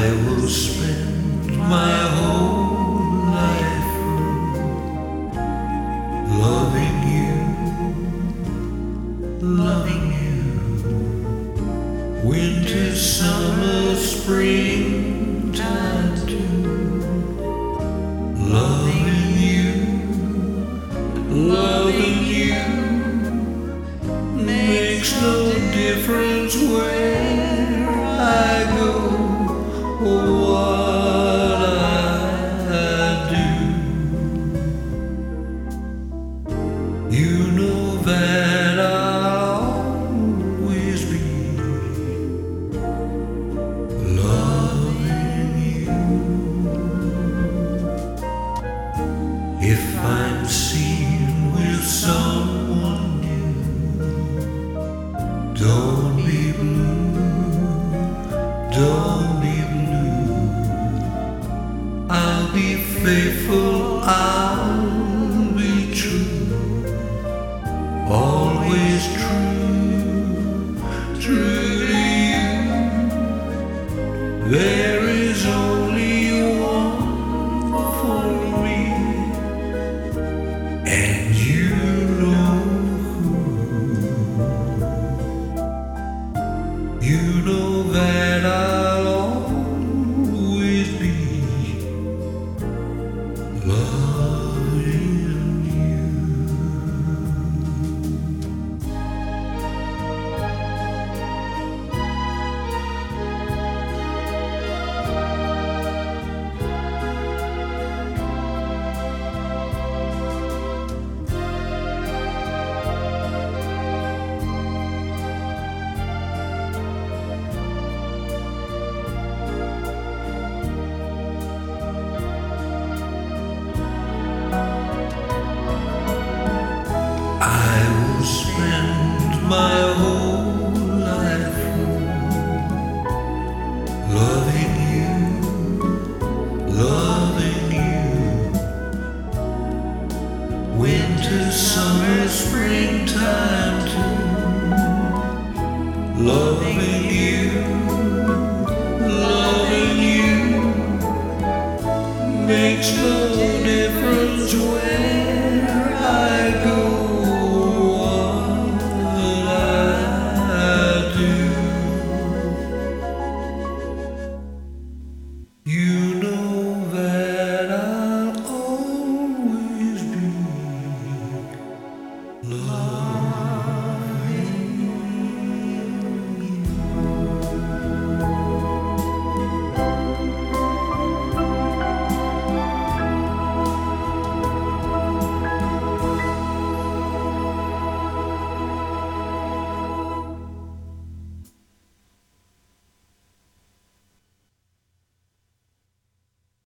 will spend my whole life loving you, loving you. Winter, summer, springtime too. Loving you, loving you. Makes no difference where I go or what I do. You know that I'll always be loving you. If I'm seen with someone new, don't be blue, don't be blue. I'll be faithful, I'll be true, always true, true to you. There is only one for me, and you know who. You know that I'll always be loving you. I will spend my whole life loving you, loving you. Winter, summer, springtime too. Loving you, loving you. Makes no difference where I go. You know that I'll always be loved.